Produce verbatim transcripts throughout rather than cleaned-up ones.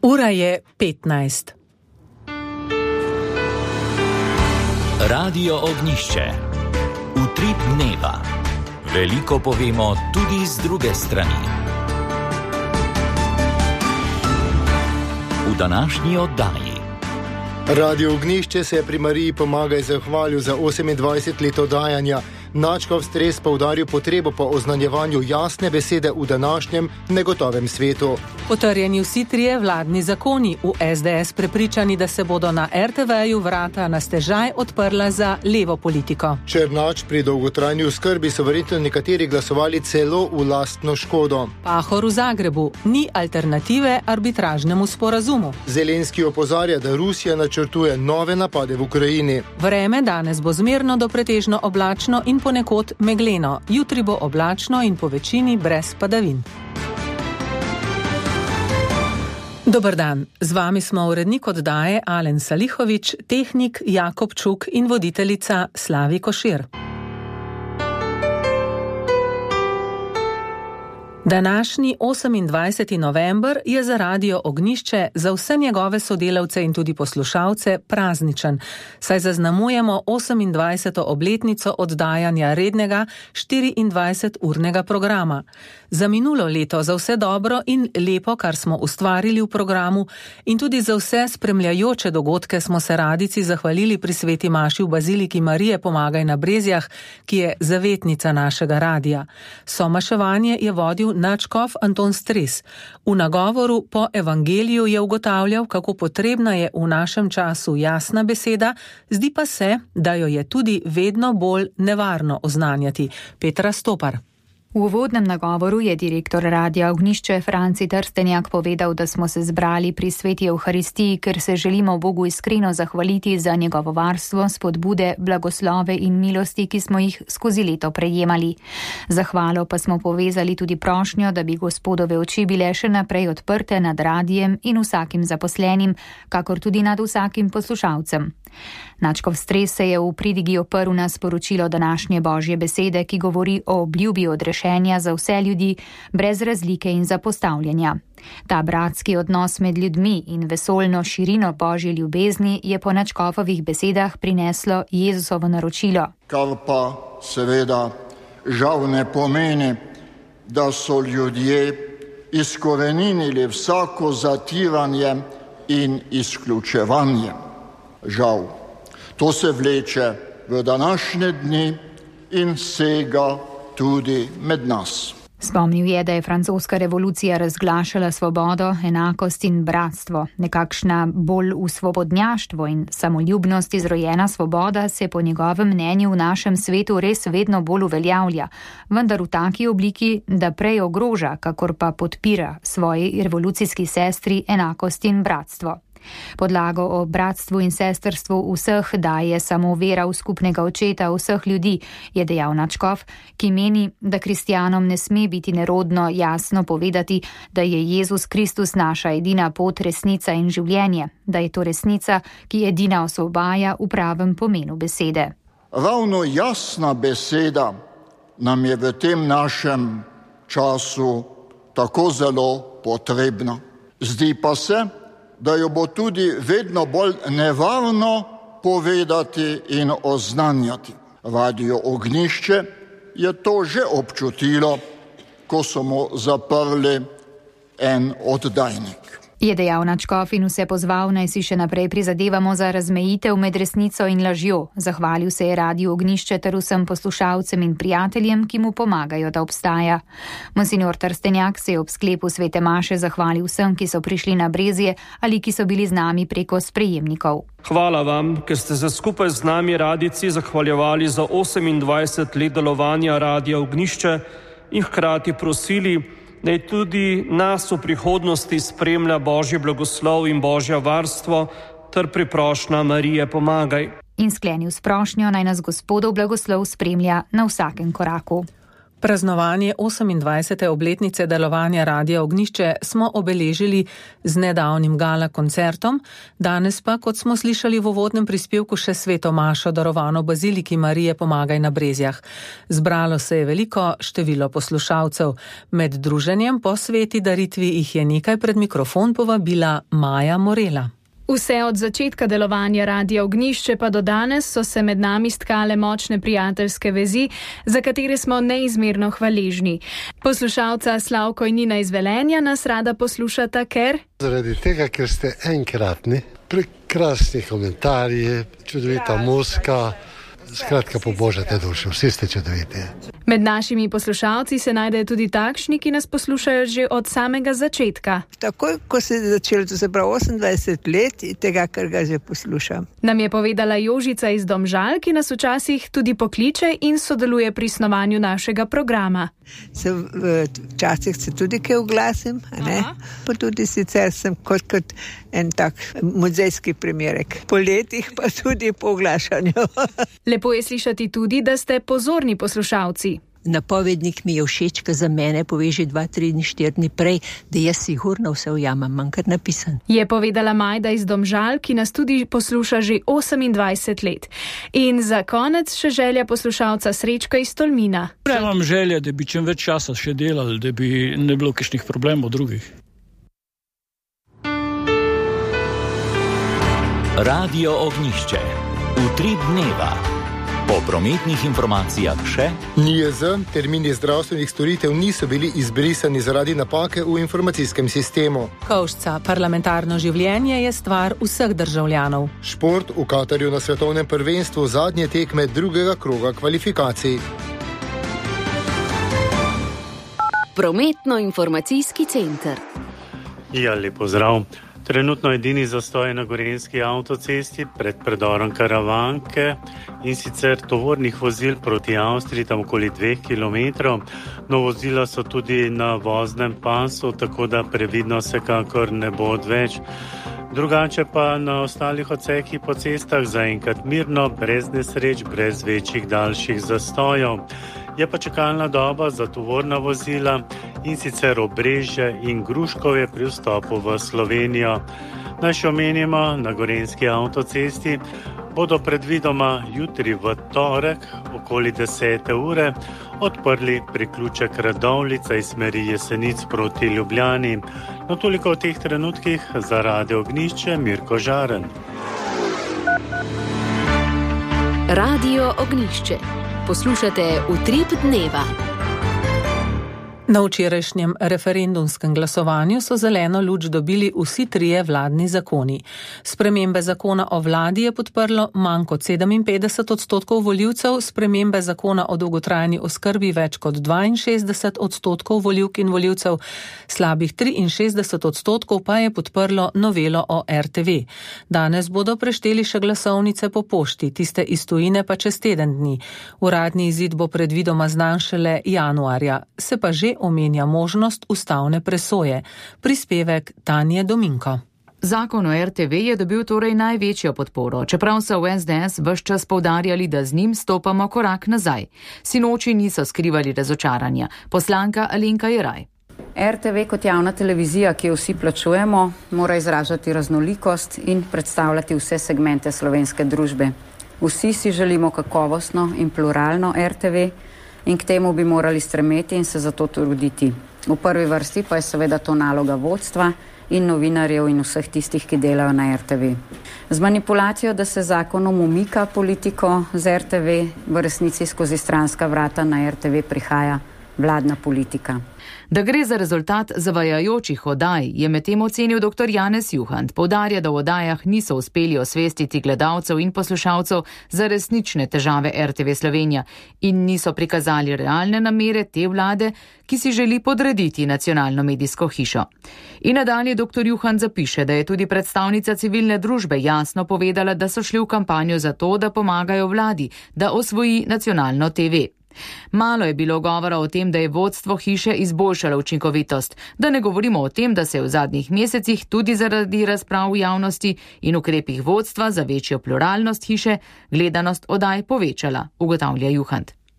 Ura je petnajst. Radio Ognjišče. Utrip dneva. Veliko povemo tudi z druge strani. V današnji oddaji. Radio Ognjišče se je pri Mariji Pomagaj zahvalil za osemindvajset let oddajanja. Načkov stres poudaril potrebo po oznanjevanju jasne besede v današnjem negotovem svetu. Potrjeni vsi trije vladni zakoni, v es de es prepričani, da se bodo na er te veju vrata na stežaj odprla za levo politiko. Černač pri dolgotrajni oskrbi so verjetno nekateri glasovali celo v lastno škodo. Pahor v Zagrebu, ni alternative arbitražnemu sporazumu. Zelenski opozarja, da Rusija načrtuje nove napade v Ukrajini. Vreme danes bo zmerno do pretežno oblačno in ponekod megleno. Jutri bo oblačno in po večini brez padavin. Dober dan, z vami smo urednik oddaje Alen Salihovič, tehnik Jakob Čuk in voditeljica Slavi Košir. Današnji osemindvajseti november je za Radio Ognjišče za vse njegove sodelavce in tudi poslušalce prazničen, saj zaznamujemo osemindvajseto obletnico oddajanja rednega štiriindvajseturnega programa. Za minulo leto, za vse dobro in lepo, kar smo ustvarili v programu, in tudi za vse spremljajoče dogodke smo se radici zahvalili pri sveti maši v baziliki Marije Pomagaj na Brezjah, ki je zavetnica našega radija. Somaševanje je vodil nadškof Anton Stres. V nagovoru po evangeliju je ugotavljal, kako potrebna je v našem času jasna beseda, zdi pa se, da jo je tudi vedno bolj nevarno oznanjati. Petra Stopar. V uvodnem nagovoru je direktor Radia Ognjišče Franci Trstenjak povedal, da smo se zbrali pri sveti Evharistiji, ker se želimo Bogu iskreno zahvaliti za njegovo varstvo, spodbude, blagoslove in milosti, ki smo jih skozi leto prejemali. Zahvalo pa smo povezali tudi prošnjo, da bi Gospodove oči bile še naprej odprte nad radijem in vsakim zaposlenim, kakor tudi nad vsakim poslušalcem. Nadškof Stres se je v pridigi oprl na sporočilo današnje Božje besede, ki govori o obljubi odrešenja za vse ljudi, brez razlike in zapostavljanja. Ta bratski odnos med ljudmi in vesoljno širino Božje ljubezni je po nadškofovih besedah prineslo Jezusovo naročilo. Kar pa seveda žal ne pomeni, da so ljudje izkoreninili vsako zatiranje in izključevanje. Žal, to se vleče v današnje dni in sega tudi med nas. Spomnil je, da je francoska revolucija razglašala svobodo, enakost in bratstvo. Nekakšna bolj v svobodnjaštvo in samoljubnost izrojena svoboda se po njegovem mnenju v našem svetu res vedno bolj uveljavlja, vendar v taki obliki, da prej ogroža, kakor pa podpira svoji revolucijski sestri enakost in bratstvo. Podlago o bratstvu in sestrstvu vseh daje samo vera v skupnega očeta vseh ljudi, je dejal nadškof, ki meni, da kristjanom ne sme biti nerodno jasno povedati, da je Jezus Kristus naša edina pot, resnica in življenje, da je to resnica, ki edina osvobaja v pravem pomenu besede. Ravno jasna beseda nam je v tem našem času tako zelo potrebna. Zdi pa se, da jo bo tudi vedno bolj nevarno povedati in oznanjati. Radio Ognjišče je to že občutilo, ko so mu zaprli en oddajnik. Je dejal nadškof in vse pozval, naj si še naprej prizadevamo za razmejitev med resnico in lažjo. Zahvalil se je Radio Ognjišče ter vsem poslušalcem in prijateljem, ki mu pomagajo, da obstaja. Monsignor Trstenjak se je ob sklepu svete maše zahvalil vsem, ki so prišli na Brezje ali ki so bili z nami preko sprejemnikov. Hvala vam, ker ste se skupaj z nami radici zahvaljevali za osemindvajset let delovanja Radia Ognjišče in hkrati prosili, da je tudi nas v prihodnosti spremlja Božji blagoslov in Božja varstvo ter priprošnja Marije Pomagaj. In sklenil s prošnjo, naj nas Gospodov blagoslov spremlja na vsakem koraku. Praznovanje osemindvajsete obletnice delovanja Radia Ognjišče smo obeležili z nedavnim gala koncertom, danes pa, kot smo slišali v uvodnem prispevku, še sveto mašo darovano baziliki Marije Pomagaj na Brezjah. Zbralo se je veliko število poslušalcev. Med druženjem po sveti daritvi jih je nekaj pred mikrofon povabila Maja Morela. Vse od začetka delovanja Radia Ognjišče pa do danes so se med nami stkale močne prijateljske vezi, za katere smo neizmerno hvaležni. Poslušalca Slavko in Nina iz Velenja nas rada poslušata, ker... Zaradi tega, ker ste enkratni, prekrasni komentarji, čudovita muzika, skratka pobožate dušo, vsi ste čudoviti. Med našimi poslušalci se najdejo tudi takšni, ki nas poslušajo že od samega začetka. Takoj, ko se je začelo, to se pravi osemindvajset let, tega, kar ga že poslušam. Nam je povedala Jožica iz Domžal, ki nas včasih tudi pokliče in sodeluje pri snovanju našega programa. Se, včasih se tudi kaj oglasim, a ne? Pa tudi sicer sem kot, kot en tak muzejski primerek. Po letih pa tudi po oglašanju. Lepo je slišati tudi, da ste pozorni poslušalci. Napovednik mi je všeč, ko za mene pove že dva, tri, štiri dni prej, da jaz sigurno vse ujamem, manj kar napisan. Je povedala Majda iz Domžal, ki nas tudi posluša že osemindvajset let. In za konec še želja poslušalca Srečka iz Tolmina. Imam želje, da bi čim več časa še delali, da bi ne bilo kakšnih problemov drugih. Radio Ognjišče. Utrip dneva. Po prometnih informacijah še... N I J Z, termini zdravstvenih storitev niso bili izbrisani zaradi napake v informacijskem sistemu. Kovšca, parlamentarno življenje je stvar vseh državljanov. Šport v Katarju na svetovnem prvenstvu zadnje tekme drugega kroga kvalifikacij. Prometno-informacijski center. Ja, lepo zdrav. Trenutno edini zastoj na gorenjski avtocesti pred predorom Karavanke in sicer tovornih vozil proti Avstriji tam okoli dveh kilometrov. No, vozila so tudi na voznem pasu, tako da previdno vsekakor ne bo odveč. Drugače pa na ostalih odsekih po cestah zaenkrat mirno, brez nesreč, brez večjih daljših zastojev. Je pa čakalna doba za tovorna vozila in sicer Obrežje in Gruškovje pri vstopu v Slovenijo. Naj še omenimo, na gorenjski avtocesti bodo predvidoma jutri v torek okoli desete ure odprli priključek Radovljica iz smeri Jesenic proti Ljubljani. No, toliko v teh trenutkih za Radio Ognjišče, Mirko Žaren. Radio Ognjišče. Poslušate Utrip dneva. Na včerajšnjem referendumskem glasovanju so zeleno luč dobili vsi trije vladni zakoni. Spremembe zakona o vladi je podprlo manj kot sedeminpetdeset odstotkov volivcev, spremembe zakona o dolgotrajni oskrbi več kot dvainšestdeset odstotkov volivk in volivcev, slabih triinšestdeset odstotkov pa je podprlo novelo o R T V. Danes bodo prešteli še glasovnice po pošti, tiste iz tujine pa čez teden dni. Uradni izid bo predvidoma znan šele januarja, se pa že omenja možnost ustavne presoje. Prispevek Tanje Dominko. Zakon o R T V je dobil torej največjo podporo, čeprav so v S D S ves čas poudarjali, da z njim stopamo korak nazaj. Sinoči niso skrivali razočaranja. Poslanka Alenka Jeraj. R T V kot javna televizija, ki jo vsi plačujemo, mora izražati raznolikost in predstavljati vse segmente slovenske družbe. Vsi si želimo kakovostno in pluralno R T V, in k temu bi morali stremeti in se zato truditi. V prvi vrsti pa je seveda to naloga vodstva in novinarjev in vseh tistih, ki delajo na R T V. Z manipulacijo, da se zakonom umika politiko z R T V, v resnici skozi stranska vrata na R T V prihaja vladna politika. Da gre za rezultat zavajajočih oddaj, je medtem ocenil dr. Janez Juhant. Poudarja, da v oddajah niso uspeli osvestiti gledalcev in poslušalcev za resnične težave R T V Slovenija in niso prikazali realne namere te vlade, ki si želi podrediti nacionalno medijsko hišo. In nadalje dr. Juhant zapiše, da je tudi predstavnica civilne družbe jasno povedala, da so šli v kampanjo za to, da pomagajo vladi, da osvoji nacionalno T V. Malo je bilo govora o tem, da je vodstvo hiše izboljšalo učinkovitost, da ne govorimo o tem, da se je v zadnjih mesecih tudi zaradi razprav v javnosti in ukrepih vodstva za večjo pluralnost hiše gledanost oddaj povečala, ugotavlja Juhant.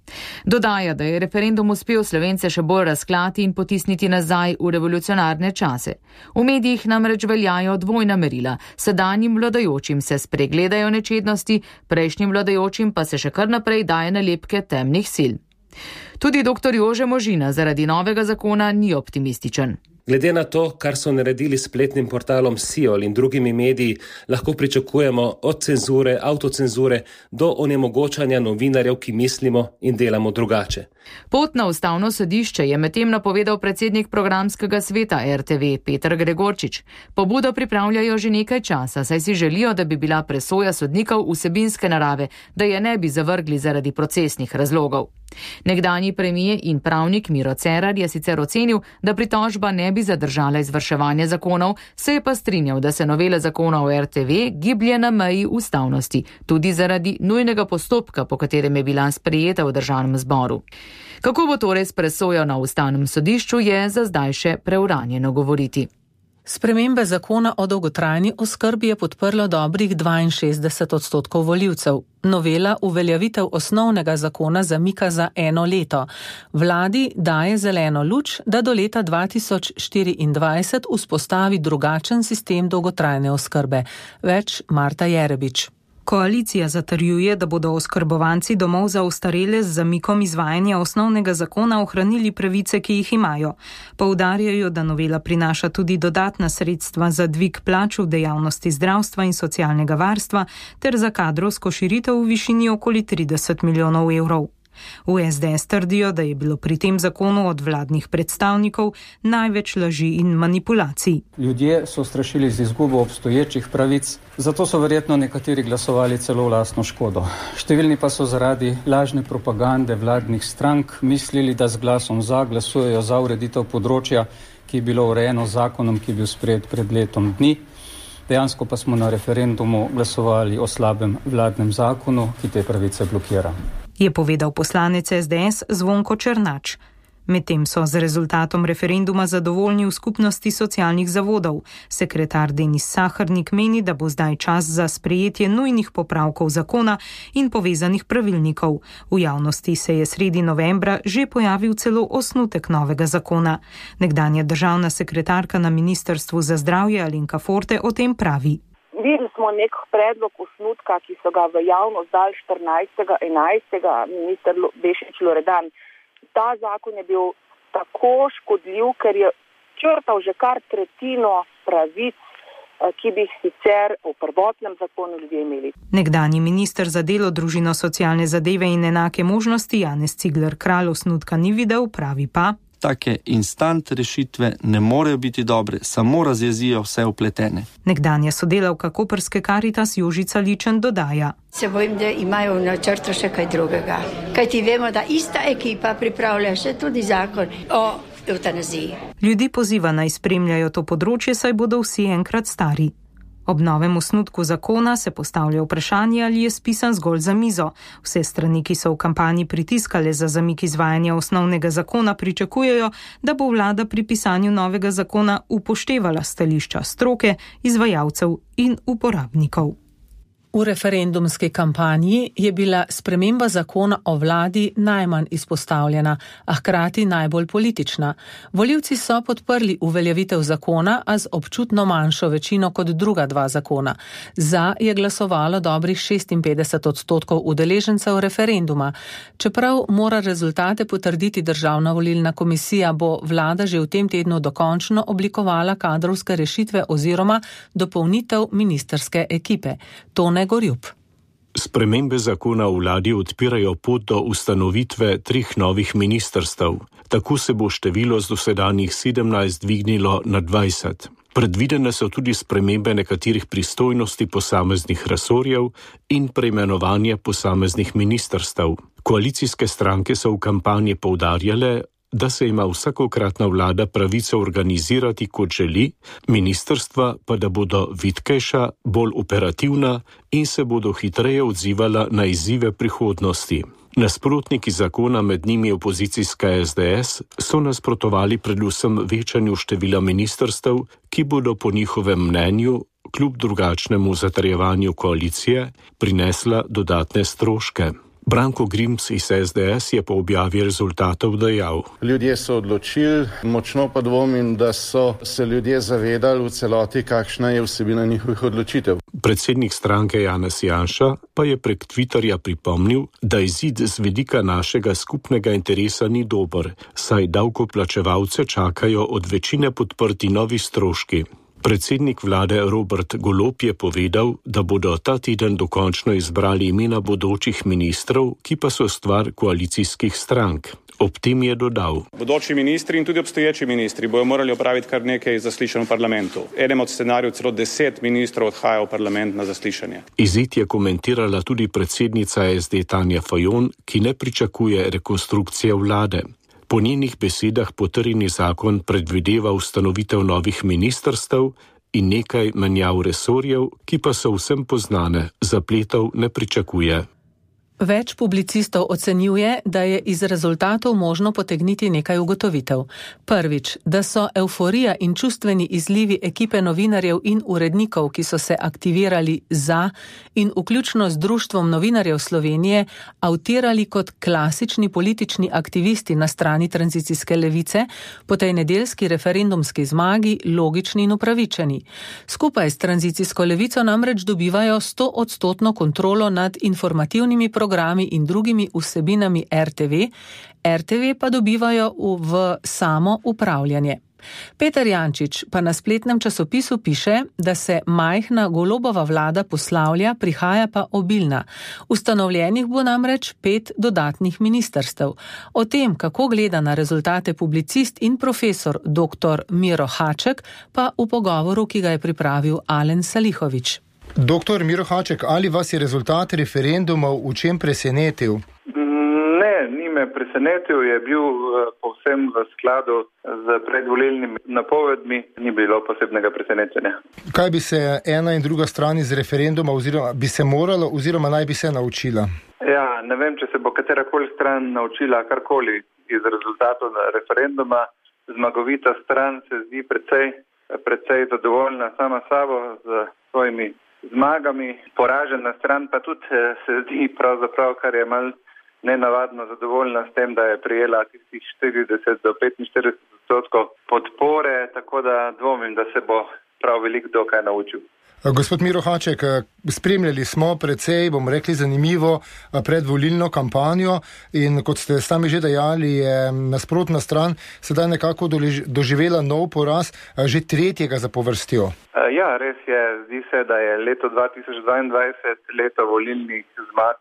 Dodaja, da je referendum uspel Slovence še bolj razklati in potisniti nazaj v revolucionarne čase. V medijih namreč veljajo dvojna merila. Sedanjim vladajočim se spregledajo nečednosti, prejšnjim vladajočim pa se še kar naprej daje nalepke temnih sil. Tudi doktor Jože Možina zaradi novega zakona ni optimističen. Glede na to, kar so naredili s spletnim portalom Siol in drugimi mediji, lahko pričakujemo od cenzure, avtocenzure do onemogočanja novinarjev, ki mislimo in delamo drugače. Pot na ustavno sodišče je medtem napovedal predsednik programskega sveta er te ve Peter Gregorčič. Pobudo pripravljajo že nekaj časa, saj si želijo, da bi bila presoja sodnikov vsebinske narave, da je ne bi zavrgli zaradi procesnih razlogov. Nekdanji premijer in pravnik Miro Cerar je sicer ocenil, da pritožba ne bi zadržala izvrševanje zakonov, se je pa strinjal, da se novela zakona o er te ve giblje na meji ustavnosti, tudi zaradi nujnega postopka, po katerem je bila sprejeta v državnem zboru. Kako bo torej s presojo na ustavnem sodišču, je za zdaj še preuranjeno govoriti. Spremembe zakona o dolgotrajni oskrbi je podprlo dobrih dvainšestdeset odstotkov volivcev. Novela uveljavitev osnovnega zakona zamika za eno leto. Vladi daje zeleno luč, da do leta dva tisoč štiriindvajset vzpostavi drugačen sistem dolgotrajne oskrbe. Več Marta Jerebič. Koalicija zatrjuje, da bodo oskrbovanci domov za ostarele z zamikom izvajanja osnovnega zakona ohranili pravice, ki jih imajo. Poudarjajo, da novela prinaša tudi dodatna sredstva za dvig plač v dejavnosti zdravstva in socialnega varstva ter za kadrovsko širitev v višini okoli trideset milijonov evrov. V es de es trdijo, da je bilo pri tem zakonu od vladnih predstavnikov največ laži in manipulacij. Ljudje so strašili z izgubo obstoječih pravic, zato so verjetno nekateri glasovali celo v lastno škodo. Številni pa so zaradi lažne propagande vladnih strank mislili, da z glasom za glasujejo za ureditev področja, ki je bilo urejeno z zakonom, ki je bil sprejet pred letom dni. Dejansko pa smo na referendumu glasovali o slabem vladnem zakonu, ki te pravice blokira. Je povedal poslanec es de es Zvonko Černač. Medtem so z rezultatom referenduma zadovoljni v skupnosti socialnih zavodov. Sekretar Denis Saharnik meni, da bo zdaj čas za sprejetje nujnih popravkov zakona in povezanih pravilnikov. V javnosti se je sredi novembra že pojavil celo osnutek novega zakona. Nekdanja državna sekretarka na Ministrstvu za zdravje Alenka Forte o tem pravi. Videli smo nek predlog osnutka, ki so ga v javnost dali štirinajstega enajstega minister Bešič Loredan. Ta zakon je bil tako škodljiv, ker je črtal že kar tretjino pravic, ki bi jih sicer v prvotnem zakonu ljudje imeli. Nekdanji minister za delo, družino, socialne zadeve in enake možnosti Janez Cigler Kralj osnutka ni videl, pravi pa. Take instant rešitve ne morejo biti dobre, samo razjezijo vse vpletene. Nekdanja sodelavka koprske Karitas Jožica Ličen dodaja. Se bojim, da imajo v načrtu še kaj drugega. Kajti vemo, da ista ekipa pripravlja še tudi zakon o evtanaziji. Ljudi poziva naj spremljajo to področje, saj bodo vsi enkrat stari. Ob novem osnutku zakona se postavlja vprašanje, ali je spisan zgolj za mizo. Vse strani, ki so v kampanji pritiskale za zamik izvajanja osnovnega zakona, pričakujejo, da bo vlada pri pisanju novega zakona upoštevala stališča stroke, izvajalcev in uporabnikov. V referendumski kampanji je bila sprememba zakona o vladi najmanj izpostavljena, a hkrati najbolj politična. Volivci so podprli uveljavitev zakona, a z občutno manjšo večino kot druga dva zakona. Za je glasovalo dobrih šestinpetdeset odstotkov udeležencev referenduma. Čeprav mora rezultate potrditi Državna volilna komisija, bo vlada že v tem tednu dokončno oblikovala kadrovske rešitve oziroma dopolnitev ministrske ekipe. To Gorjup. Spremembe zakona v vladi odpirajo pot do ustanovitve treh novih ministrstev. Tako se bo število z dosedanjih sedemnajst dvignilo na dvajset. Predvidene so tudi spremembe nekaterih pristojnosti posameznih resorjev in preimenovanje posameznih ministrstev. Koalicijske stranke so v kampanji poudarjale, da se ima vsakokratna vlada pravico organizirati, kot želi, ministrstva pa da bodo vitkejša, bolj operativna in se bodo hitreje odzivala na izzive prihodnosti. Nasprotniki zakona, med njimi opozicijska es de es, so nasprotovali predvsem večanju števila ministrstev, ki bodo po njihovem mnenju, kljub drugačnemu zatrjevanju koalicije, prinesla dodatne stroške. Branko Grims iz S D S je po objavi rezultatov dejal: Ljudje so odločili, močno pa dvomim, da so se ljudje zavedali v celoti, kakšna je vsebina njihovih odločitev. Predsednik stranke Janez Janša pa je prek Twitterja pripomnil, da izid z vidika našega skupnega interesa ni dober, saj davkoplačevalce čakajo od večine podprti novi stroški. Predsednik vlade Robert Golob je povedal, da bodo ta teden dokončno izbrali imena bodočih ministrov, ki pa so stvar koalicijskih strank. Ob tem je dodal: Bodoči ministri in tudi obstoječi ministri bojo morali opraviti kar nekaj zaslišanj v parlamentu. Enem od scenarijev celo deset ministrov odhaja v parlament na zaslišanje. Izid je komentirala tudi predsednica S D Tanja Fajon, ki ne pričakuje rekonstrukcije vlade. Po njenih besedah potrjeni zakon predvideva ustanovitev novih ministrstev in nekaj menjav resorjev, ki pa so vsem poznane, zapletov ne pričakuje. Več publicistov ocenjuje, da je iz rezultatov možno potegniti nekaj ugotovitev. Prvič, da so euforija in čustveni izlivi ekipe novinarjev in urednikov, ki so se aktivirali za in vključno z Društvom novinarjev Slovenije, avtirali kot klasični politični aktivisti na strani tranzicijske levice, po tej nedeljski referendumski zmagi logični in upravičeni. Skupaj s tranzicijsko levico namreč dobivajo stoodstotno kontrolo nad informativnimi programi programi in drugimi vsebinami R T V, R T V pa dobivajo v, v samo upravljanje. Peter Jančič pa na spletnem časopisu piše, da se majhna Golobova vlada poslavlja, prihaja pa obilna. Ustanovljenih bo namreč pet dodatnih ministrstev. O tem, kako gleda na rezultate publicist in profesor dr. Miro Haček, pa v pogovoru, ki ga je pripravil Alen Salihovič. Doktor Miro Haček, ali vas je rezultat referendumov v čem presenetil? Ne, ni me presenetil, je bil povsem v skladu z predvolilnimi napovedmi, ni bilo posebnega presenečenja. Kaj bi se ena in druga stran iz referenduma oziroma bi se moralo oziroma naj bi se naučila? Ja, ne vem, če se bo katerakoli stran naučila karkoli iz rezultatov referenduma. Zmagovita stran se zdi precej, precej zadovoljna sama sabo z svojimi zmagami, poražena stran pa tudi se zdi pravzaprav, kar je malo nenavadno zadovoljna s tem, da je prijela tistih štirideset do petinštirideset odstotkov podpore, tako da dvomim, da se bo prav veliko kdo kaj naučil. Gospod Miro Haček, spremljali smo precej, bomo rekli, zanimivo predvolilno kampanjo in kot ste sami že dejali, je nasprotna stran sedaj nekako doživela nov poraz, že tretjega zapovrstjo. Ja, res je. Zdi se, da je leto dva tisoč dvaindvajset leto volilnih zmag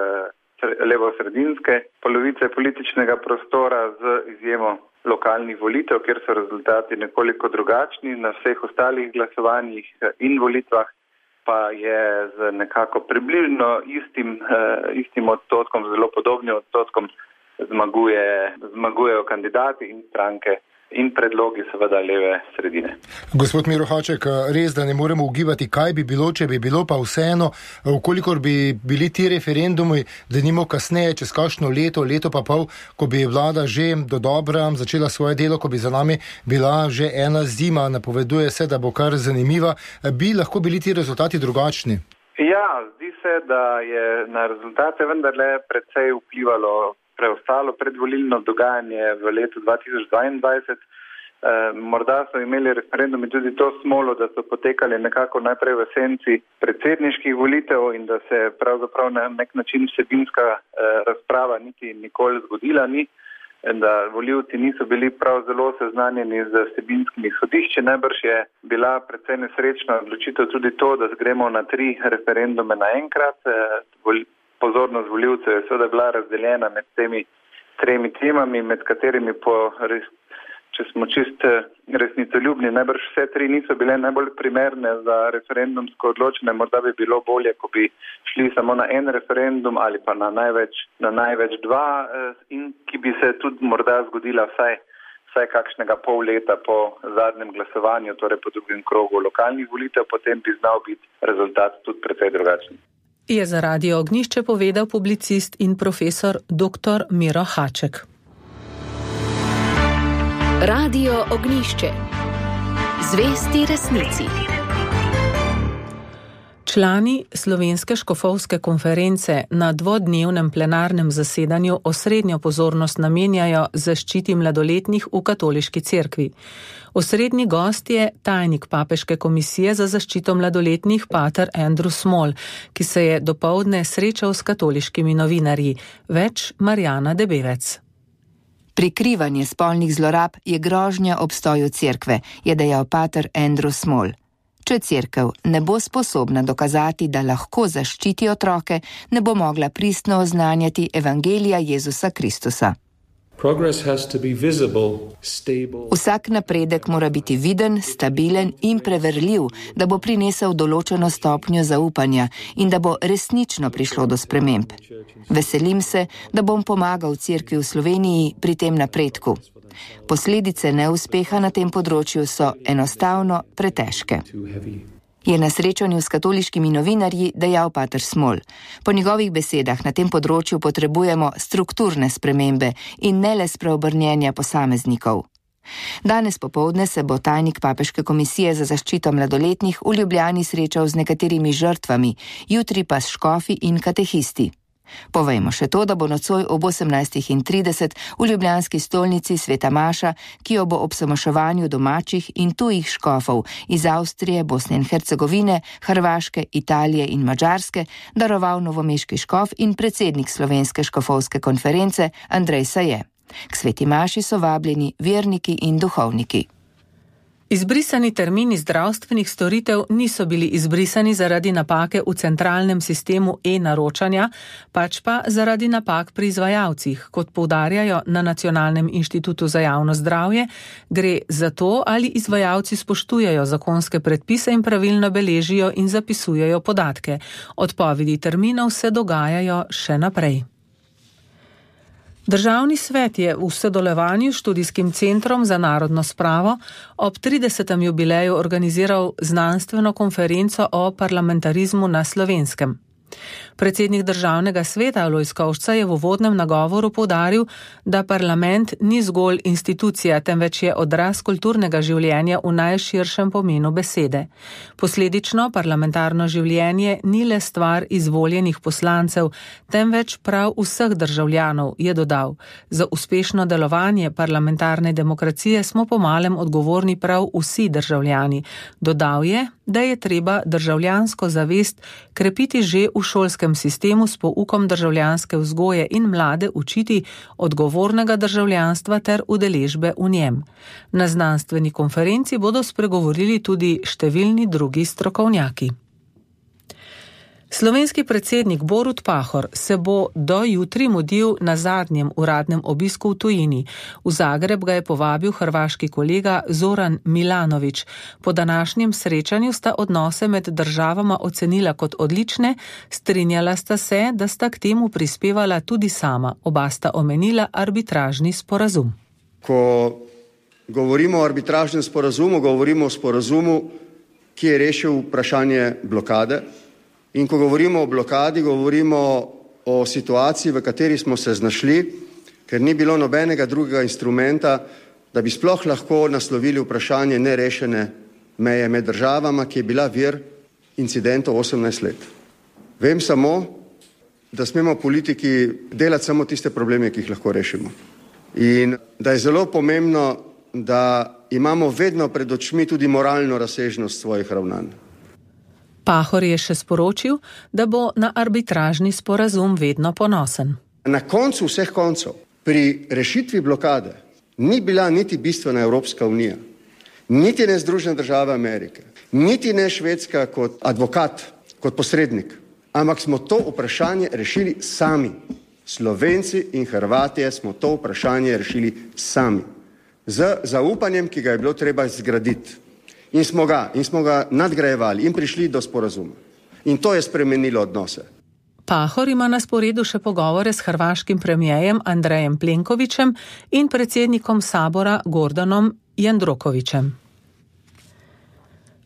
levo-sredinske polovice političnega prostora z izjemo lokalnih volitev, kjer so rezultati nekoliko drugačni. Na vseh ostalih glasovanjih in volitvah pa je z nekako približno istim, istim odstotkom, zelo podobnim odstotkom zmaguje, zmagujejo kandidati in stranke in predlogi seveda leve sredine. Gospod Miro Haček, res, da ne moremo ugibati, kaj bi bilo, če bi bilo, pa vseeno, ukolikor bi bili ti referendumi, da nimo kasneje, čez kakšno leto, leto pa pol, ko bi vlada že do dobra začela svoje delo, ko bi za nami bila že ena zima, napoveduje se, da bo kar zanimiva, bi lahko bili ti rezultati drugačni? Ja, zdi se, da je na rezultate vendarle precej vplivalo preostalo predvolilno dogajanje v letu dva tisoč dvaindvajset. E, morda so imeli referendumi tudi to smolo, da so potekali nekako najprej v senci predsedniških volitev in da se pravzaprav na nek način vsebinska e, razprava niti nikoli zgodila ni, da volivci niso bili prav zelo seznanjeni z vsebinskimi izhodišči. Najbrž je bila precej nesrečna odločitev tudi to, da gremo na tri referendume naenkrat. E, Pozornost voljivcev je seveda bila razdeljena med temi tremi temami, med katerimi, po res, če smo čist resnicoljubni, najbrž vse tri niso bile najbolj primerne za referendumsko odločanje. Morda bi bilo bolje, ko bi šli samo na en referendum ali pa na največ, na največ dva in ki bi se tudi morda zgodila vsaj, vsaj kakšnega pol leta po zadnjem glasovanju, torej po drugem krogu lokalnih volitev, potem bi znal biti rezultat tudi precej drugačen. Je za Radio Ognjišče povedal publicist in profesor dr. Miro Haček. Radio Ognjišče. Zvesti resnici. Člani Slovenske škofovske konference na dvodnevnem plenarnem zasedanju osrednjo pozornost namenjajo zaščiti mladoletnih v katoliški cerkvi. Osrednji gost je tajnik Papeške komisije za zaščito mladoletnih pater Andrew Small, ki se je dopoldne srečal s katoliškimi novinarji. Več Marjana Debevec. Prikrivanje spolnih zlorab je grožnja obstoju cerkve, je dejal pater Andrew Small. Če cerkev ne bo sposobna dokazati, da lahko zaščiti otroke, ne bo mogla pristno oznanjati evangelija Jezusa Kristusa. Vsak napredek mora biti viden, stabilen in preverljiv, da bo prinesel določeno stopnjo zaupanja in da bo resnično prišlo do sprememb. Veselim se, da bom pomagal cerkvi v Sloveniji pri tem napredku. Posledice neuspeha na tem področju so enostavno pretežke. Je na srečanju s katoliškimi novinarji dejal pater Small. Po njegovih besedah na tem področju potrebujemo strukturne spremembe in ne le spreobrnjenja posameznikov. Danes popoldne se bo tajnik Papeške komisije za zaščito mladoletnih v Ljubljani srečal z nekaterimi žrtvami, jutri pa s škofi in katehisti. Povejmo še to, da bo nocoj ob osemnajstih trideset v ljubljanski stolnici Sveta Maša, ki jo bo ob samoševanju domačih in tujih škofov iz Avstrije, Bosne in Hercegovine, Hrvaške, Italije in Madžarske daroval novomeški škof in predsednik Slovenske škofovske konference Andrej Saje. K Sveti Maši so vabljeni verniki in duhovniki. Izbrisani termini zdravstvenih storitev niso bili izbrisani zaradi napake v centralnem sistemu e-naročanja, pač pa zaradi napak pri izvajalcih, kot poudarjajo na Nacionalnem inštitutu za javno zdravje. Gre za to, ali izvajalci spoštujejo zakonske predpise in pravilno beležijo in zapisujejo podatke. Odpovedi terminov se dogajajo še naprej. Državni svet je v sodelovanju s Študijskim centrom za narodno spravo ob tridesetem jubileju organiziral znanstveno konferenco o parlamentarizmu na Slovenskem. Predsednik državnega sveta Alojz Kovšca je v uvodnem nagovoru poudaril, da parlament ni zgolj institucija, temveč je odraz kulturnega življenja v najširšem pomenu besede. Posledično parlamentarno življenje ni le stvar izvoljenih poslancev, temveč prav vseh državljanov, je dodal. Za uspešno delovanje parlamentarne demokracije smo po malem odgovorni prav vsi državljani. Dodal je, da je treba državljansko zavest krepiti že v šolskem sistemu s poukom državljanske vzgoje in mlade učiti odgovornega državljanstva ter udeležbe v njem. Na znanstveni konferenci bodo spregovorili tudi številni drugi strokovnjaki. Slovenski predsednik Borut Pahor se bo do jutri mudil na zadnjem uradnem obisku v tujini. V Zagreb ga je povabil hrvaški kolega Zoran Milanović. Po današnjem srečanju sta odnose med državama ocenila kot odlične, strinjala sta se, da sta k temu prispevala tudi sama. Oba sta omenila arbitražni sporazum. Ko govorimo o arbitražnem sporazumu, govorimo o sporazumu, ki je rešil vprašanje blokade. In ko govorimo o blokadi, govorimo o situaciji, v kateri smo se znašli, ker ni bilo nobenega drugega instrumenta, da bi sploh lahko naslovili vprašanje nerešene meje med državama, ki je bila vir incidentov osemnajst let. Vem samo, da smemo politiki delati samo tiste probleme, ki jih lahko rešimo. In da je zelo pomembno, da imamo vedno pred očmi tudi moralno razsežnost svojih ravnanj. Pahor je še sporočil, da bo na arbitražni sporazum vedno ponosen. Na koncu vseh koncev, pri rešitvi blokade, ni bila niti bistvena Evropska unija, niti ne Združene države Amerike, niti ne Švedska kot advokat, kot posrednik, ampak smo to vprašanje rešili sami. Slovenci in Hrvatje smo to vprašanje rešili sami. Z zaupanjem, ki ga je bilo treba zgraditi. In smo ga, in smo ga nadgrajevali in prišli do sporazuma. In to je spremenilo odnose. Pahor ima na sporedu še pogovore s hrvaškim premijejem Andrejem Plenkovićem in predsednikom sabora Gordanom Jandrokovićem.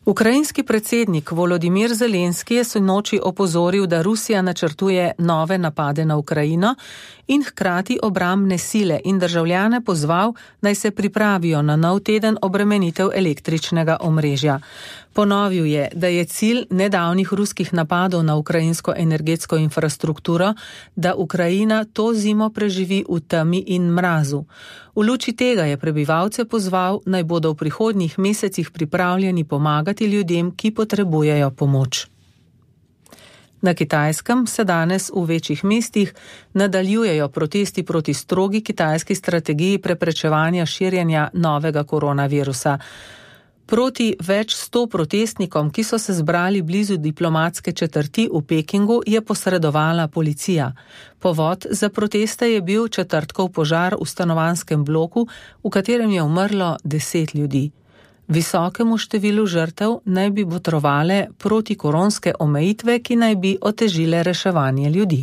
Ukrajinski predsednik Volodimir Zelenski je sinoči opozoril, da Rusija načrtuje nove napade na Ukrajino in hkrati obrambne sile in državljane pozval, naj se pripravijo na nov teden obremenitev električnega omrežja. Ponovil je, da je cilj nedavnih ruskih napadov na ukrajinsko energetsko infrastrukturo, da Ukrajina to zimo preživi v temi in mrazu. V luči tega je prebivalce pozval, naj bodo v prihodnjih mesecih pripravljeni pomagati ljudem, ki potrebujejo pomoč. Na Kitajskem se danes v večjih mestih nadaljujejo protesti proti strogi kitajski strategiji preprečevanja širjenja novega koronavirusa. Proti več sto protestnikom, ki so se zbrali blizu diplomatske četrti v Pekingu, je posredovala policija. Povod za proteste je bil četrtkov požar v stanovanjskem bloku, v katerem je umrlo deset ljudi. Visokemu številu žrtev naj bi botrovale protikoronske omejitve, ki naj bi otežile reševanje ljudi.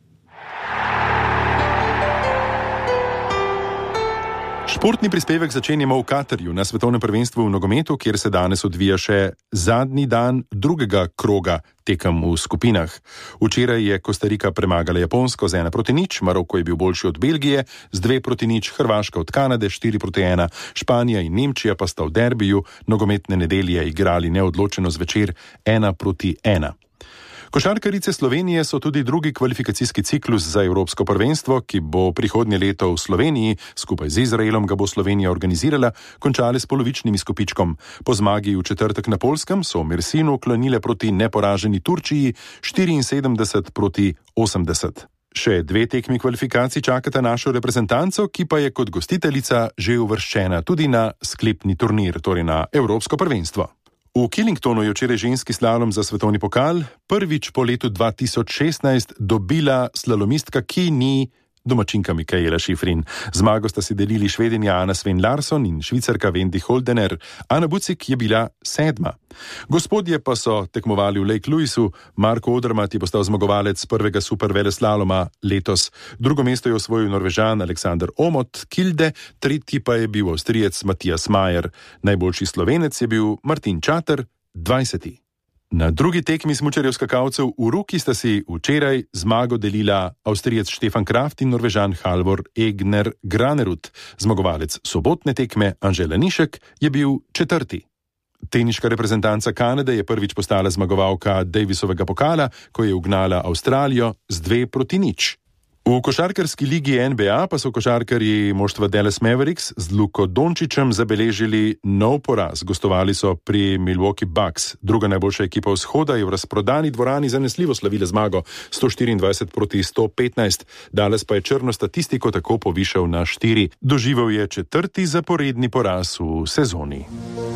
Športni prispevek začenjamo v Katarju na svetovnem prvenstvu v nogometu, kjer se danes odvija še zadnji dan drugega kroga tekem v skupinah. Včeraj je Kostarika premagala Japonsko z ena proti nič, Maroko je bil boljši od Belgije z dve proti nič, Hrvaška od Kanade štiri proti ena, Španija in Nemčija pa sta v derbiju nogometne nedelje igrali neodločeno zvečer ena proti ena. Košarkarice Slovenije so tudi drugi kvalifikacijski ciklus za Evropsko prvenstvo, ki bo prihodnje leto v Sloveniji, skupaj z Izraelom ga bo Slovenija organizirala, končale s polovičnim izkupičkom. Po zmagi v četrtek na Poljskem so Mersinu klonile proti neporaženi Turčiji štiriinsedemdeset proti osemdeset. Še dve tekmi kvalifikacij čakata našo reprezentanco, ki pa je kot gostiteljica že uvrščena tudi na sklepni turnir, torej na Evropsko prvenstvo. V Killingtonu je včeraj ženski slalom za svetovni pokal prvič po letu dva tisoč šestnajst dobila slalomistka, ki ni domačinka Mikaela Šifrin. Zmago sta si delili Švedinja Anna Sven Larsson in Švicarka Wendy Holdener. Ana Bucik je bila sedma. Gospodje pa so tekmovali v Lake Louisu. Marko Odermatt je postal zmagovalec prvega superveleslaloma letos. Drugo mesto je osvojil Norvežan Alexander Omot Kilde, tretji pa je bil Avstrijec Matijas Majer. Najboljši Slovenec je bil Martin Čater, dvajseti. Na drugi tekmi smučarjev skakalcev v Ruki sta si včeraj zmago delila Avstrijec Stefan Kraft in Norvežan Halvor Egner Granerud. Zmagovalec sobotne tekme Anžela Nišek je bil četrti. Teniška reprezentanca Kanade je prvič postala zmagovalka Davisovega pokala, ko je ugnala Avstralijo z dve proti nič. V košarkarski ligi N B A pa so košarkarji moštva Dallas Mavericks z Luko Dončićem zabeležili nov poraz. Gostovali so pri Milwaukee Bucks. Druga najboljša ekipa vzhoda je v razprodani dvorani zanesljivo slavila zmago sto štiriindvajset proti sto petnajst. Dallas pa je črno statistiko tako povišal na štiri. Doživel je četrti zaporedni poraz v sezoni.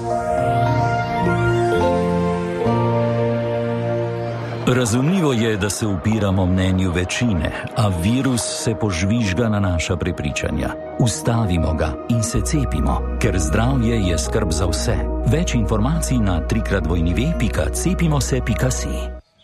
Razumljivo je, da se upiramo mnenju večine, a virus se požvižga na naša prepričanja. Ustavimo ga in se cepimo, ker zdravje je skrb za vse. Več informacij na trikrat dvojni ve pika cepimo se pika si.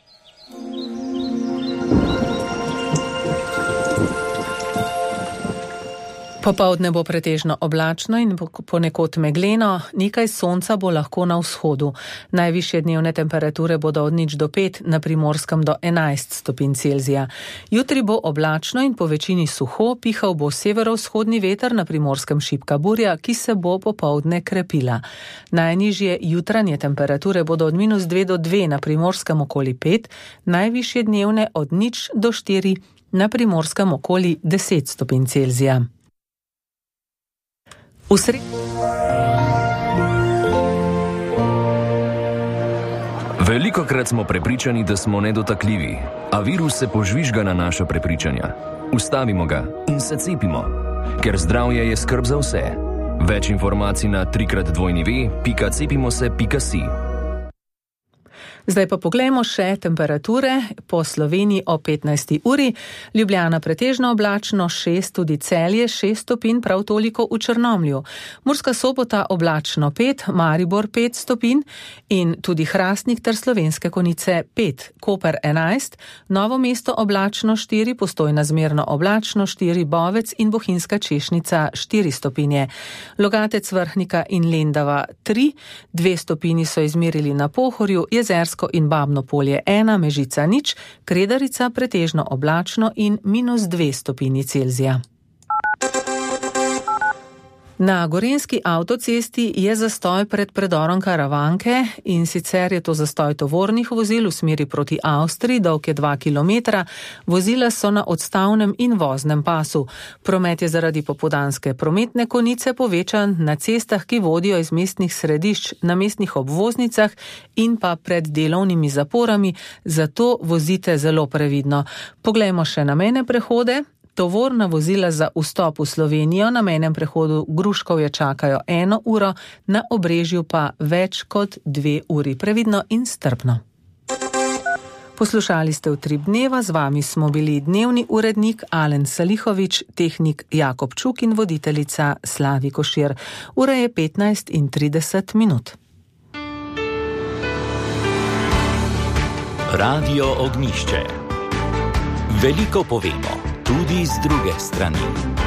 Popoldne bo pretežno oblačno in ponekod megleno, nekaj sonca bo lahko na vzhodu. Najvišje dnevne temperature bodo od nič do pet, na Primorskem do enajst stopinj Celzija. Jutri bo oblačno in po večini suho, pihal bo severovzhodni veter, na Primorskem šibka burja, ki se bo popoldne krepila. Najnižje jutranje temperature bodo od minus dve do dve, na Primorskem okoli pet, najvišje dnevne od nič do štiri, na Primorskem okoli deset stopinj Celzija. Usred... Velikokrat smo prepričani, da smo nedotakljivi, a virus se požvižga na naša prepričanja. Ustavimo ga in se cepimo, ker zdravje je skrb za vse. Več informacij na trikrat dvojni ve pika cepimo se pika si. Zdaj pa poglejmo še temperature po Sloveniji o petnajsti uri. Ljubljana pretežno oblačno, šest, tudi Celje, šest stopinj, prav toliko v Črnomlju. Murska Sobota oblačno pet, Maribor pet stopinj in tudi Hrastnik ter Slovenske Konjice pet, Koper enajst, Novo mesto oblačno štiri, Postojna zmerno oblačno štiri, Bovec in Bohinjska Češnica štiri stopinje. Logatec, Vrhnika in Lendava tri, dve stopinji so izmerili na Pohorju, Jezersko in Babno Polje ena, Mežica nič, Kredarica pretežno oblačno in minus dve stopinji Celzija. Na Gorenjski avtocesti je zastoj pred predorom Karavanke in sicer je to zastoj tovornih vozil v smeri proti Avstriji, dolg je dva kilometra, vozila so na odstavnem in voznem pasu. Promet je zaradi popoldanske prometne konice povečan na cestah, ki vodijo iz mestnih središč, na mestnih obvoznicah in pa pred delovnimi zaporami, zato vozite zelo previdno. Poglejmo še na mejne prehode. Tovorna vozila za vstop v Slovenijo na mejnem prehodu Gruškovje čakajo eno uro, na Obrežju pa več kot dve uri. Previdno in strpno. Poslušali ste Utrip dneva, z vami smo bili dnevni urednik Alen Salihovič, tehnik Jakob Čuk in voditeljica Slavi Košir. Ura je petnajst in trideset minut. Radio Ognjišče. Veliko povemo. Tudi z druge strani.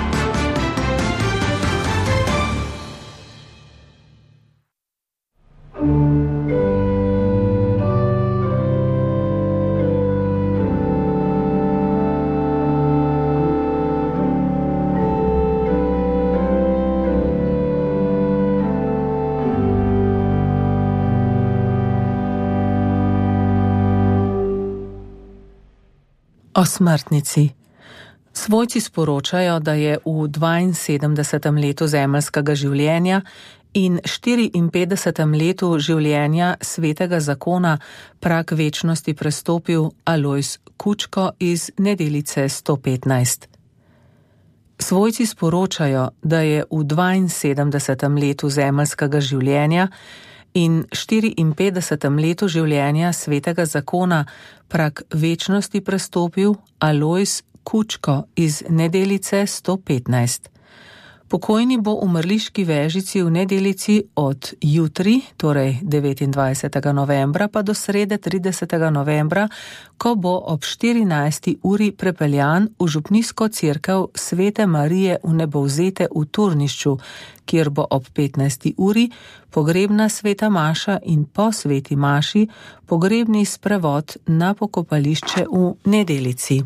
O smrtnici. Svojci sporočajo, da je v dvainsedemdesetem letu zemeljskega življenja in štiriinpetdesetem letu življenja svetega zakona prag večnosti prestopil Alojz Kučko iz Nedelice sto petnajst. Svojci sporočajo, da je v dvainsedemdesetem letu zemeljskega življenja in štiriinpetdesetem letu življenja svetega zakona prag večnosti prestopil Alojz Kučko iz Nedelice sto petnajst. Pokojni bo v mrliški vežici v Nedelici od jutri, torej devetindvajsetega novembra, pa do srede tridesetega novembra, ko bo ob štirinajsti uri prepeljan v župnijsko cerkev Svete Marije v Nebovzete v Turnišču, kjer bo ob petnajsti uri pogrebna sveta maša in po sveti maši pogrebni sprevod na pokopališče v Nedelici.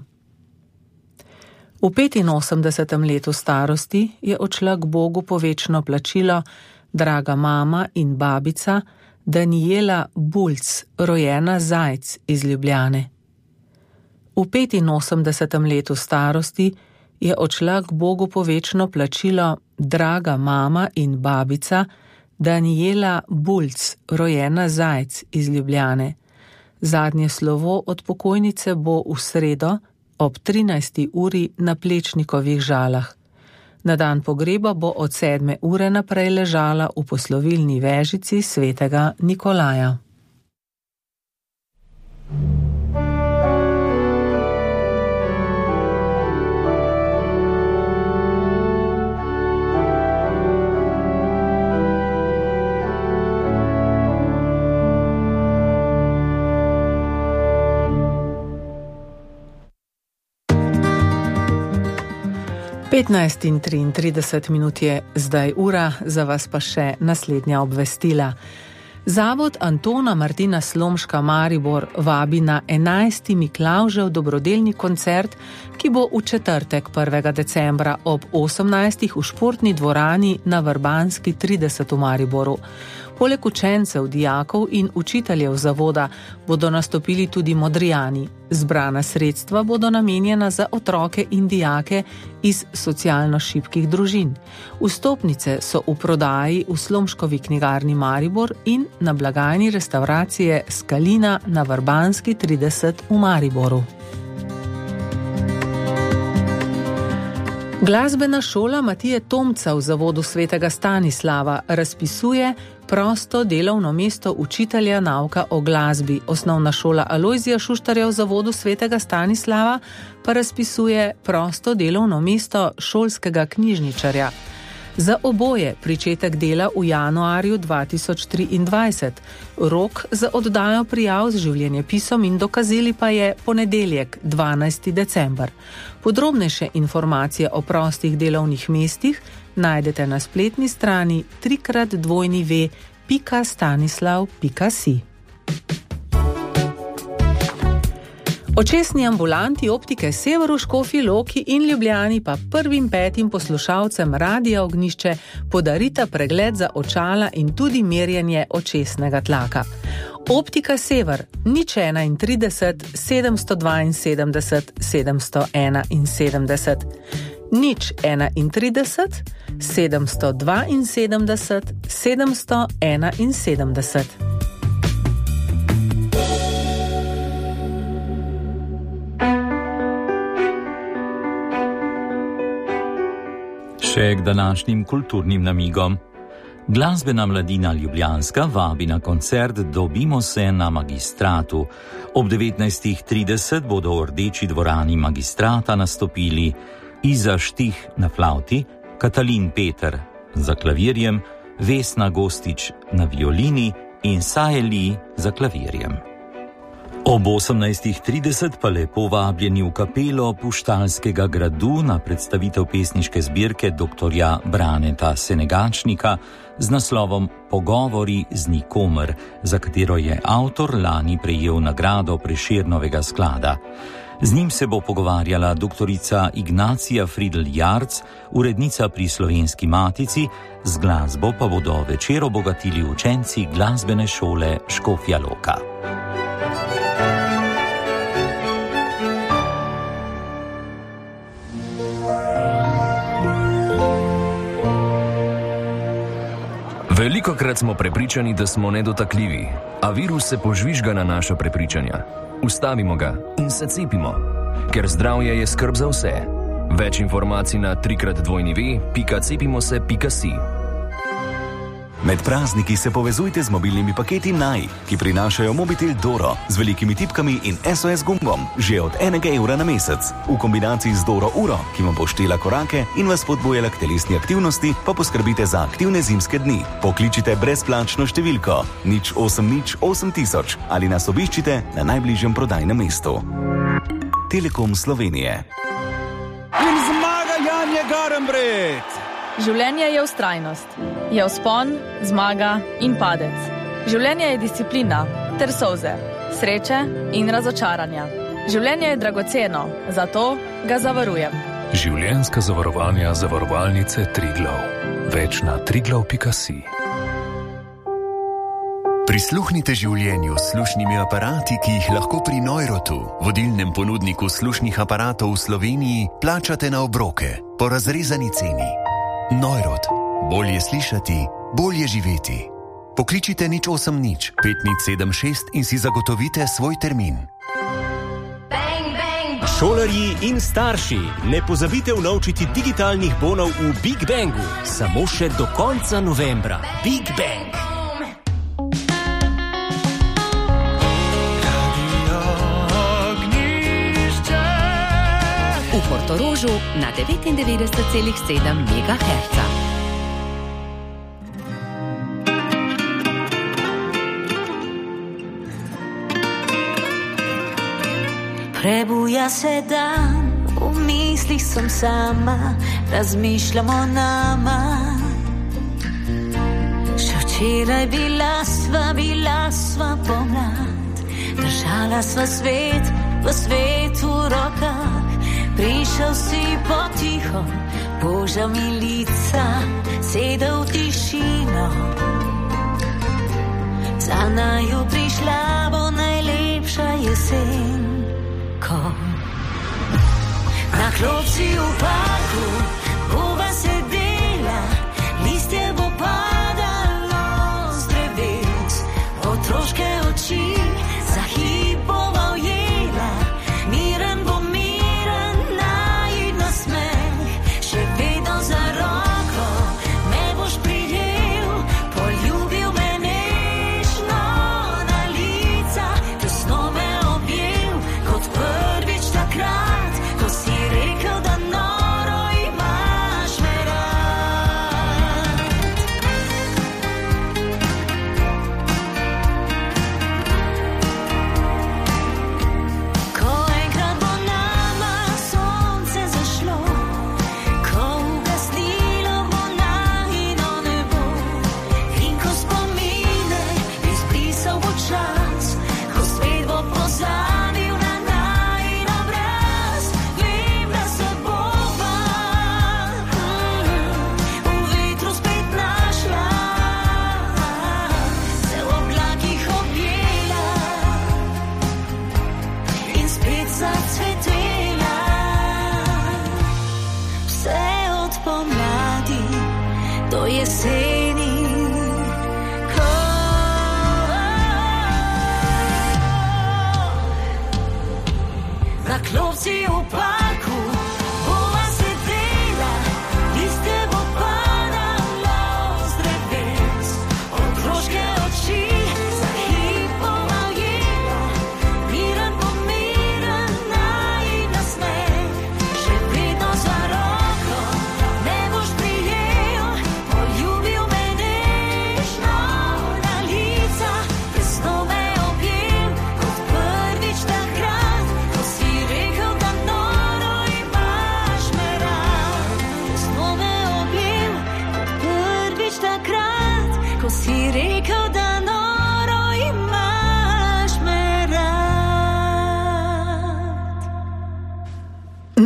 V petinosemdesetem letu starosti je odšla k Bogu po večno plačilo draga mama in babica Danijela Bulc, rojena Zajc iz Ljubljane. V petinosemdesetem letu starosti je odšla k Bogu po večno plačilo draga mama in babica Danijela Bulc, rojena Zajc iz Ljubljane. Zadnje slovo od pokojnice bo v sredo ob trinajsti uri na Plečnikovih Žalah. Na dan pogreba bo od sedme ure naprej ležala v poslovilni vežici svetega Nikolaja. petnajst in triintrideset minut je zdaj ura, za vas pa še naslednja obvestila. Zavod Antona Martina Slomška Maribor vabi na enajsti Miklavžev dobrodelni koncert, ki bo v četrtek prvega decembra ob osemnajstih v športni dvorani na Vrbanski trideset v Mariboru. Poleg učencev, dijakov in učiteljev zavoda bodo nastopili tudi Modrijani. Zbrana sredstva bodo namenjena za otroke in dijake iz socialno šibkih družin. Vstopnice so v prodaji v Slomškovi knjigarni Maribor in na blagajni restauracije Skalina na Vrbanski trideset v Mariboru. Glasbena šola Matije Tomca v Zavodu svetega Stanislava razpisuje prosto delovno mesto učitelja nauka o glasbi. Osnovna šola Alojzija Šuštarja v Zavodu svetega Stanislava pa razpisuje prosto delovno mesto šolskega knjižničarja. Za oboje pričetek dela v januarju dva tisoč triindvajset. Rok za oddajo prijav z življenjepisom in dokazili pa je ponedeljek, dvanajsti december. Podrobnejše informacije o prostih delovnih mestih najdete na spletni strani trikrat dvojni ve pika stanislav pika si. Očesni ambulanti optike Sever v Škofji Loki in Ljubljani pa prvim petim poslušalcem Radia Ognjišče podarita pregled za očala in tudi merjenje očesnega tlaka. Optika Sever, nič enaintrideset sedemsto dvainsedemdeset sedemsto enainsedemdeset, nič enaintrideset sedemsto dvainsedemdeset sedemsto enainsedemdeset. Še k današnjim kulturnim namigom. Glasbena mladina Ljubljanska vabi na koncert Dobimo se na Magistratu. Ob devetnajstih trideset bodo v Rdeči dvorani Magistrata nastopili Iza Štih na flavti, Katalin Peter za klavirjem, Vesna Gostič na violini in Sajeli za klavirjem. Ob osemnajstih trideset pa lepo vabljeni v kapelo Puštalskega gradu na predstavitev pesniške zbirke doktorja Braneta Senegačnika z naslovom Pogovori z nikomer, za katero je avtor lani prejel nagrado Prešernovega sklada. Z njim se bo pogovarjala doktorica Ignacija Fridl Jarc, urednica pri Slovenski matici, z glasbo pa bodo večer obogatili učenci glasbene šole Škofja Loka. Velikokrat smo prepričani, da smo nedotakljivi, a virus se požvižga na naša prepričanja. Ustavimo ga in se cepimo, ker zdravje je skrb za vse. Več informacij na trikrat dvojni ve pika cepimo se pika si. Med prazniki se povezujte z mobilnimi paketi Naj, ki prinašajo mobitel Doro z velikimi tipkami in S O S gumbom že od enega evra na mesec. V kombinaciji z Doro Uro, ki vam bo štela korake in vas spodbujala k telesni aktivnosti, pa poskrbite za aktivne zimske dni. Pokličite brezplačno številko nič osem nič osem tisoč ali nas obiščite na najbližjem prodajnem mestu. Telekom Slovenije. In zmaga Janje Garnbret! Življenje je vztrajnost, je vzpon, zmaga in padec. Življenje je disciplina ter solze, sreče in razočaranja. Življenje je dragoceno, zato ga zavarujem. Življenjska zavarovanja zavarovalnice Triglav. Več na triglav pika si. Prisluhnite življenju s slušnimi aparati, ki jih lahko pri Neurotu, vodilnem ponudniku slušnih aparatov v Sloveniji, plačate na obroke po razrezani ceni. Neurot. Bolje slišati, bolje živeti. Pokličite nič osem nič pet nič sedem šest in si zagotovite svoj termin. Bang, bang. Šolarji in starši, ne pozabite vnovčiti digitalnih bonov v Big Bangu. Samo še do konca novembra. Big Bang. V Portorožu na devetindevetdeset celih sedem megaherca. Prebuja se dan, v mislih sem sama, razmišljam o nama. Še včeraj bila sva, bila sva pomlad, držala sva svet, v svetu v rokah. Prišel si potiho, Božja milica, sedel v tišino. Za naju prišla bo najlepša jesen, ko na klopci v parku bova sedela, listje bo padalo z dreves, otroške oči za hip bova ujela, miren bo miren, najid na smeh, še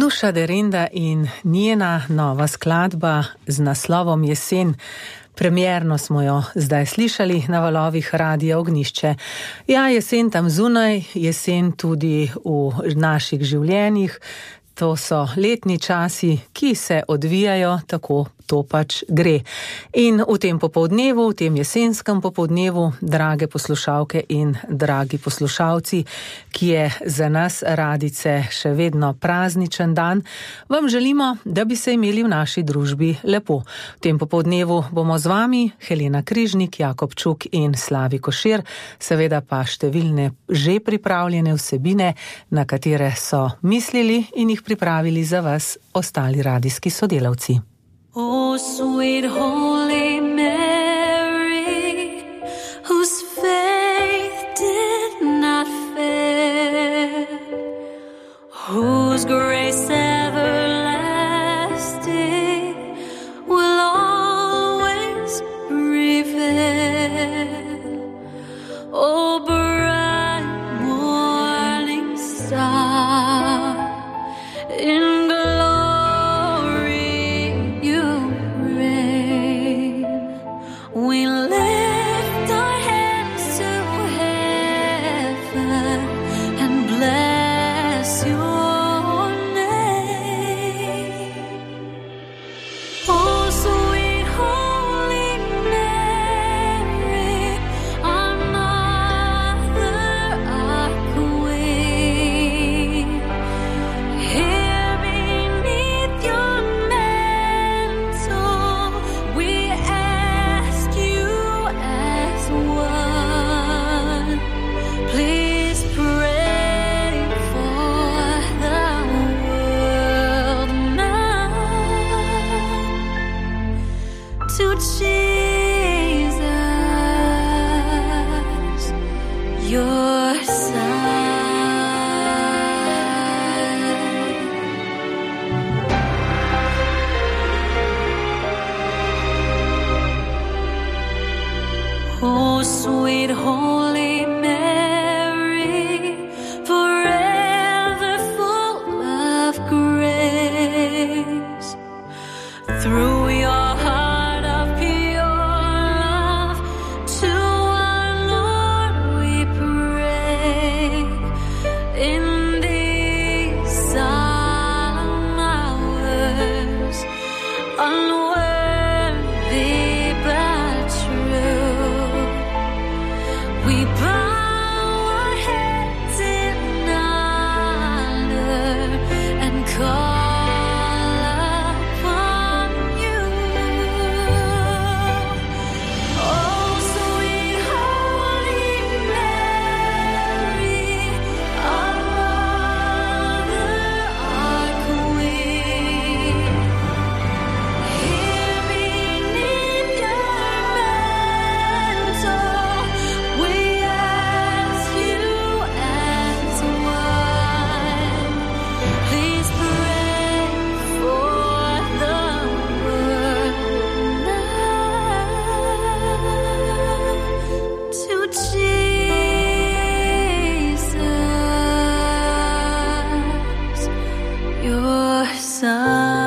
Nuša Derinda in njena nova skladba z naslovom Jesen. Premierno smo jo zdaj slišali na valovih Radia Ognjišče. Ja, jesen tam zunaj, jesen tudi v naših življenjih. To so letni časi, ki se odvijajo, tako to pač gre. In v tem popoldnevu, v tem jesenskem popoldnevu, drage poslušalke in dragi poslušalci, ki je za nas radice še vedno prazničen dan, vam želimo, da bi se imeli v naši družbi lepo. V tem popoldnevu bomo z vami Helena Križnik, Jakob Čuk in Slavi Košir, seveda pa številne že pripravljene vsebine, na katere so mislili in jih pripravili za vas ostali radijski sodelavci. Oh, sweet Holy Mary, whose faith did not fail, whose grace everlasting will always prevail. Oh, bright morning star, in we lift our hands to heaven and bless your name. Oh, sweet Holy Mary, our Mother, our Queen, here beneath your mantle we please pray for the world now. To Jesus, your Son. Oh, sweet Holy Mary, forever full of grace, through your heart of pure love, to our Lord we pray. In these solemn hours, unworthy but true, we bow our heads in honor and call upon you. Oh, sweet Holy Mary, our Mother, our Queen, here beneath your mantle we ask you as one. Please pray for the world now. To Jesus, your Son.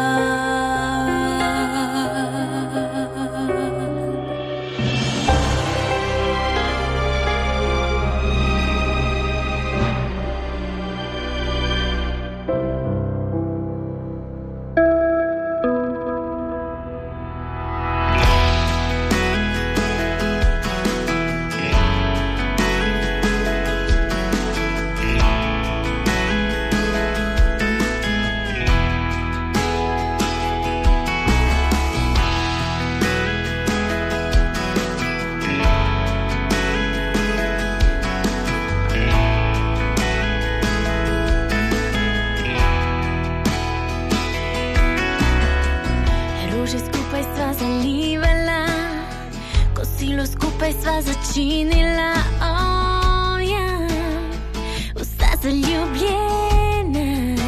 Rože skupaj sva zalivala, kosilo skupaj sva začinila. Oh, ja, vsa zaljubljena,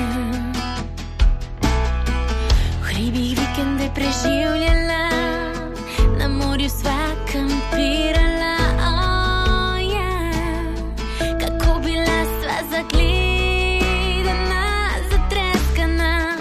v hribih vikende preživljala, na morju sva kampirala. Oh, ja, kako bila sva zagledana, zatreskana.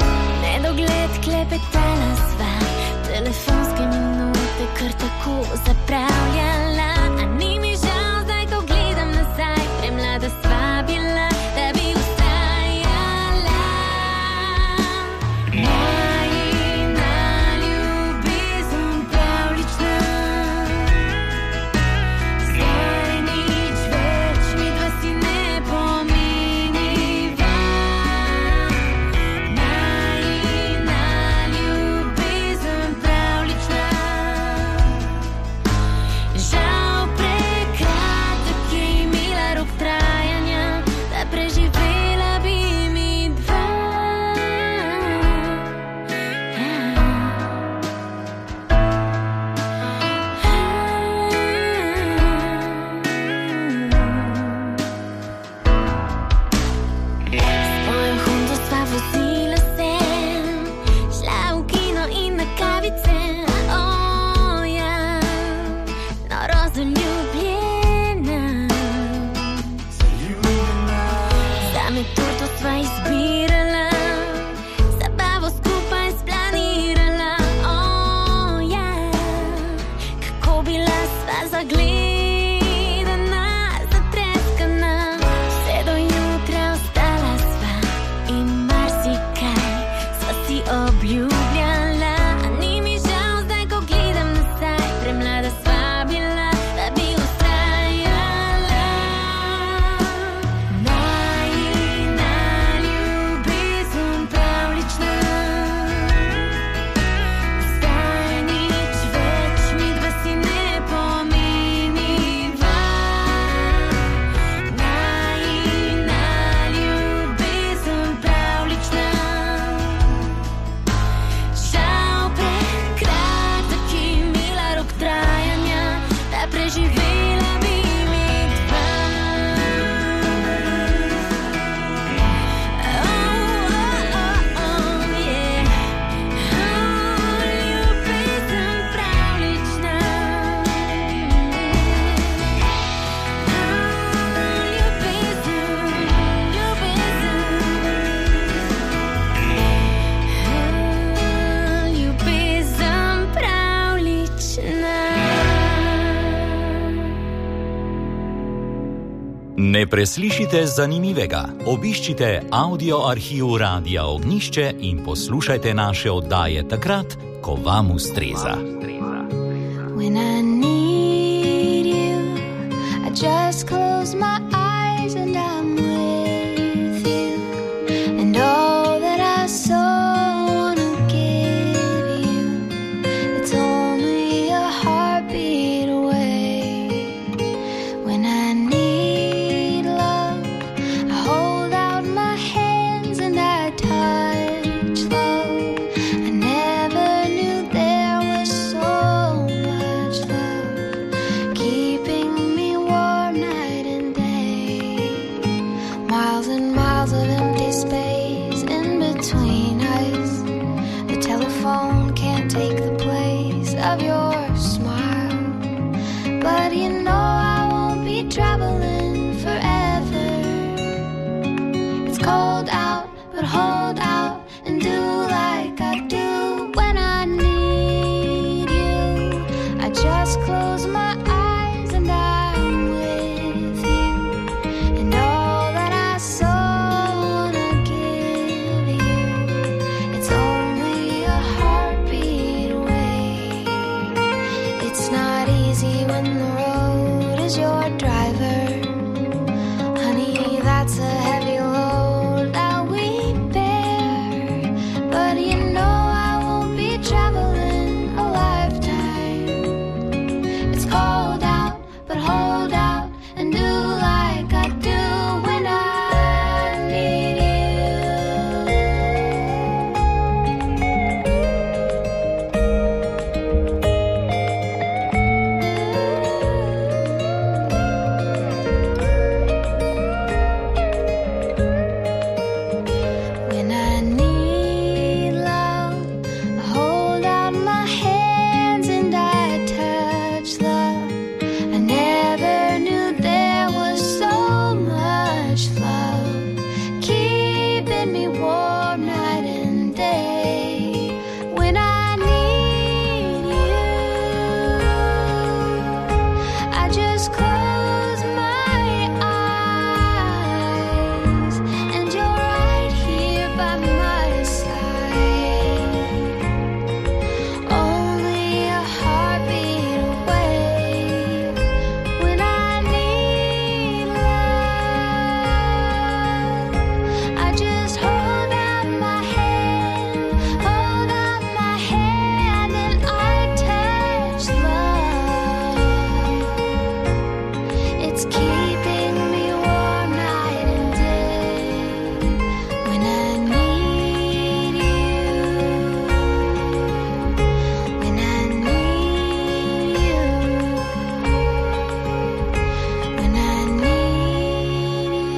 Ne preslišite zanimivega. Obiščite audio arhiv Radia Ognjišče in poslušajte naše oddaje takrat, ko vam ustreza. When I need you, I just close my eyes and I'm with you. And all that I so wanna give you, it's only a heartbeat away. When I need love, I hold out my hands and I touch love. I never knew there was so much love keeping me warm night and day. Miles and miles of empty space in between us. The telephone can't take the place of your smile. But you know I won't be traveling forever. It's cold out, but hold out and do like I do when I need you. I just close my eyes and I'm with you. And all that I so wanna give you, it's only a heartbeat away. It's not easy when the road is your driver. Honey, that's a heavy load that we bear. But you know I won't be traveling a lifetime. It's cold out, but hold out and do like I do when I need you. When I need love, I hold out my hands and I touch love. I never knew there was so much love keeping me warm night and day. When I need you, I just close my eyes and you're right here by my side. Only a heartbeat away. When I need love, I just hold out my hand, hold out my hand and I touch love. It's keeping me warm night and day. When I need you, when I need you, when I need you.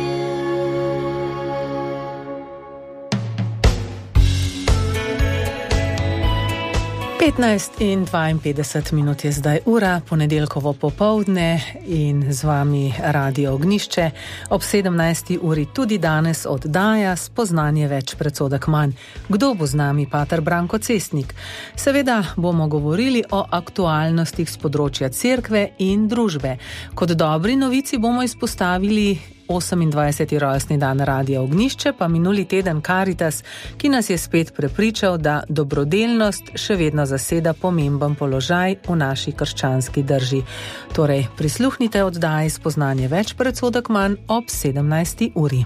petnajst in dvainpetdeset minut je zdaj ura, ponedeljkovo popoldne in z vami Radio Ognjišče. Ob sedemnajsti uri tudi danes oddaja Spoznanje več, predsodek manj. Kdo bo z nami? Pater Branko Cestnik. Seveda bomo govorili o aktualnostih z področja cerkve in družbe. Kot dobri novici bomo izpostavili osemindvajseti rojstni dan Radia Ognjišče, pa minuli teden Karitas, ki nas je spet prepričal, da dobrodelnost še vedno zaseda pomemben položaj v naši krščanski drži. Torej, prisluhnite oddaji Spoznanje več, predsodek manj ob sedemnajsti uri.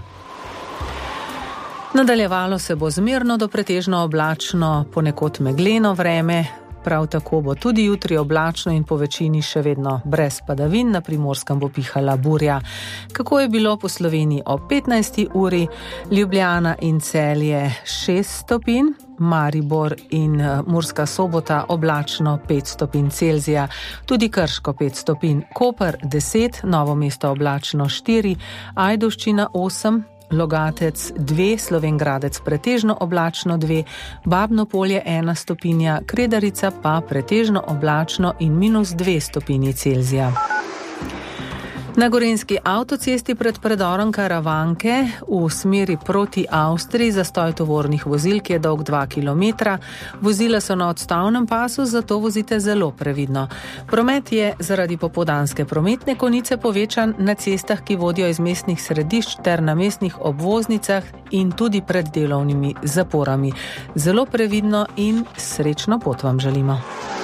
Nadaljevalo se bo zmerno do pretežno oblačno, ponekod megleno vreme. Prav tako bo tudi jutri oblačno in po večini še vedno brez padavin, na Primorskem bo pihala burja. Kako je bilo po Sloveniji ob petnajsti uri? Ljubljana in Celje šest stopinj, Maribor in Murska Sobota oblačno pet stopinj Celzija, tudi Krško pet stopinj, Koper deset, Novo mesto oblačno štiri, Ajdovščina osem, Logatec dve, Slovenj Gradec pretežno oblačno dve, Babno Polje ena stopinja, Kredarica pa pretežno oblačno in minus dve stopinji Celzija. Na gorenjski avtocesti pred predorom Karavanke v smeri proti Avstriji zastoj tovornih vozil, ki je dolg dva kilometra. Vozila so na odstavnem pasu, zato vozite zelo previdno. Promet je zaradi popoldanske prometne konice povečan na cestah, ki vodijo iz mestnih središč ter na mestnih obvoznicah in tudi pred delovnimi zaporami. Zelo previdno in srečno pot vam želimo.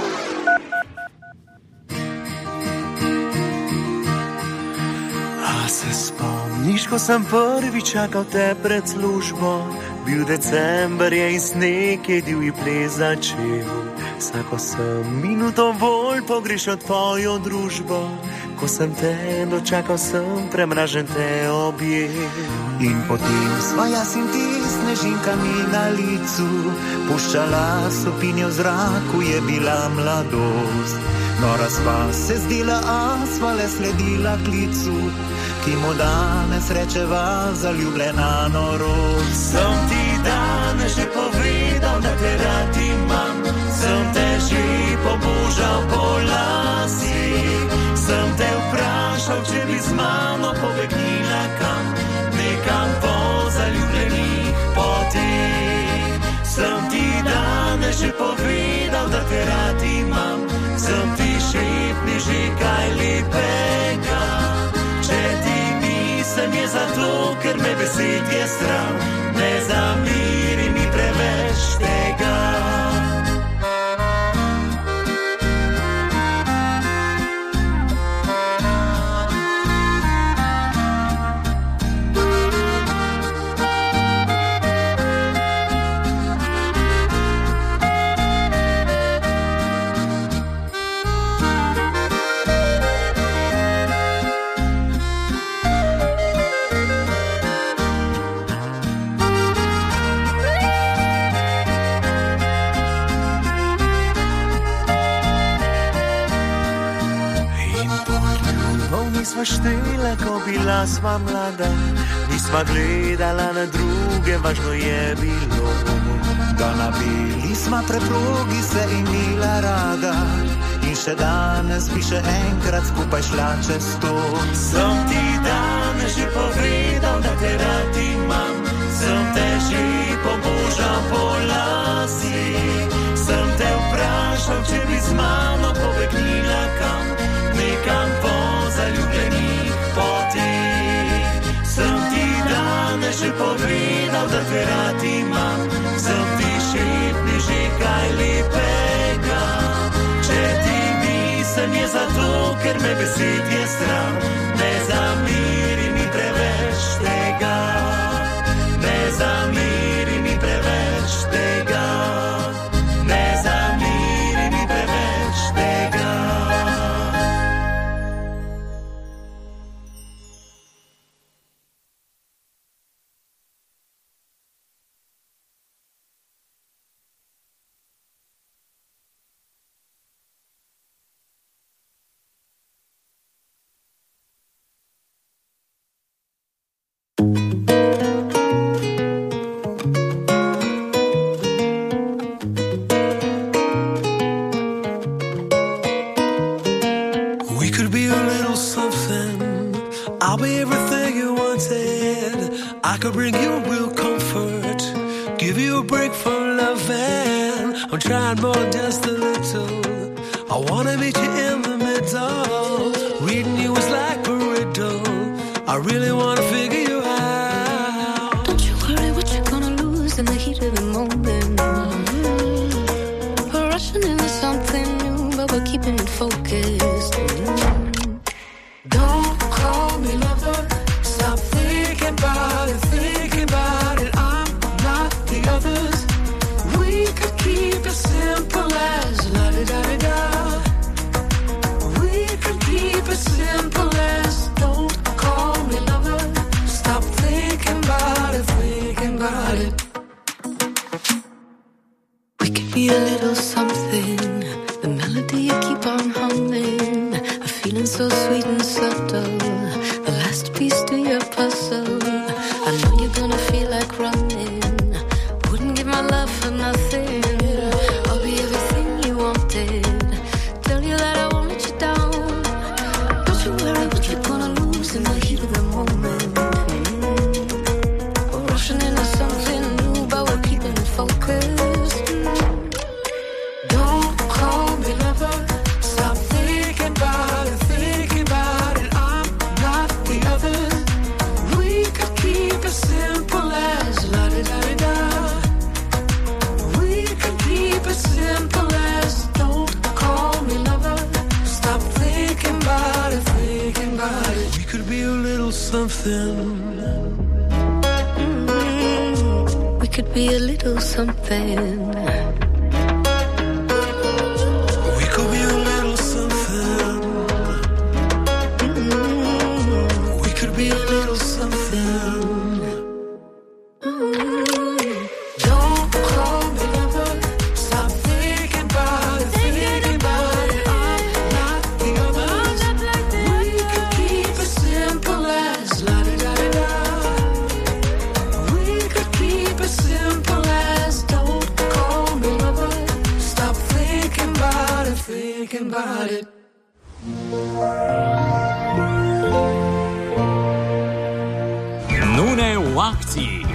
Se spomniš, ko sem prvi čakal te pred službo, bil december je in sneg je divji ples začel. Vsako sem minuto bolj pogrešal tvojo družbo, ko sem te dočakal, sem premražen te objel. In potem sva jaz in ti snežinkami na licu, puščala stopinje v zraku, je bila mladost. Nora sva se zdela, a sva le sledila klicu, ki mu danes rečeva zaljubljena norost. Sem ti danes že povedal, da te rad imam, sem te že pobožal po lasi, sem te vprašal, če bi z mano pobegnila kam, nekam po zaljubljenih poteh. Sem ti danes že povedal, da te rad imam, sem ti šepni že kaj lepega. Če ti nisem, je zato, ker me besed je stran, ne zamiri mi preveč tega. Nisva štela, ko bila sva mlada, nisva gledala na druge, važno je bilo, da na beli sva preprogi se imela rada. In še danes bi še enkrat skupaj šla čez to. Sem ti danes že povedal, da te rad imam, sem te že pobožal po lasi, sem te vprašal, če bi z mano pobegnila kam, nekam po zaljubljenih poteh. Sem ti danes že povedal, da te rad imam, sem ti šepni že kaj lepega. Če ti nisem, je zato, ker me besed je stran, ne zamiri mi preveč tega, ne zamiri mi preveč tega, ne zamiri mi preveč tega. I could bring you real comfort, give you a break from loving. I'm trying more than just a little. I wanna meet you in the middle. Reading you is like a riddle. I really wanna figure you out. Don't you worry what you're gonna lose in the heat of the moment. Mm-hmm. We're rushing into something new, but we're keeping it focused. Mm-hmm. Don't call me lover. Stop thinking about it, thinking about it. I'm not the others. We could keep it simple as la-di-da-di-da. We could keep it simple as don't call me lover. Stop thinking about it, thinking about it. We could be a little something. The melody you keep on humming. A feeling so sweet and subtle. The last piece to your puzzle. I know you're gonna feel like running. Wouldn't give my love for nothing. I'll be everything you wanted. Tell you that I won't let you down. Don't you worry what you're gonna lose could be a little something. Mm-hmm. We could be a little something. We could be a little something. Mm-hmm. We could be a little something. About it. Nune v akciji.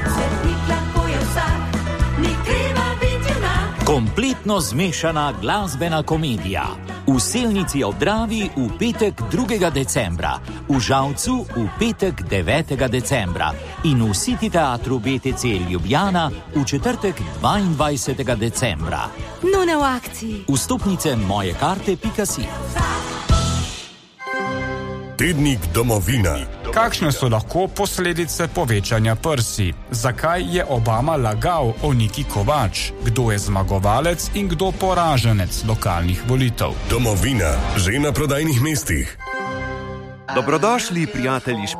Kompletno zmešana glasbena komedija. V Selnici ob Dravi v petek drugega decembra, v Žalcu v petek devetega decembra in v City teatru B T C Ljubljana v četrtek dvaindvajsetega decembra. Nune v akciji. Vstopnice moje karte pika si. Tednik domovina. Kakšne so lahko posledice povečanja prsi? Zakaj je Obama lagal o Niki Kovač? Kdo je zmagovalec in kdo poraženec lokalnih volitev? Domovina, že na prodajnih mestih. Dobrodošli, prijatelji.